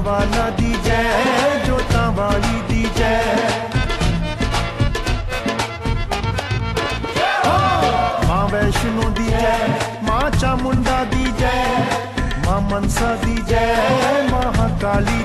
वाला दी जय, जोतां वाली दी जय। मां वैष्णो दी जय, मां चामुंडा दी जय, मां मनसा दी जय, महाकाली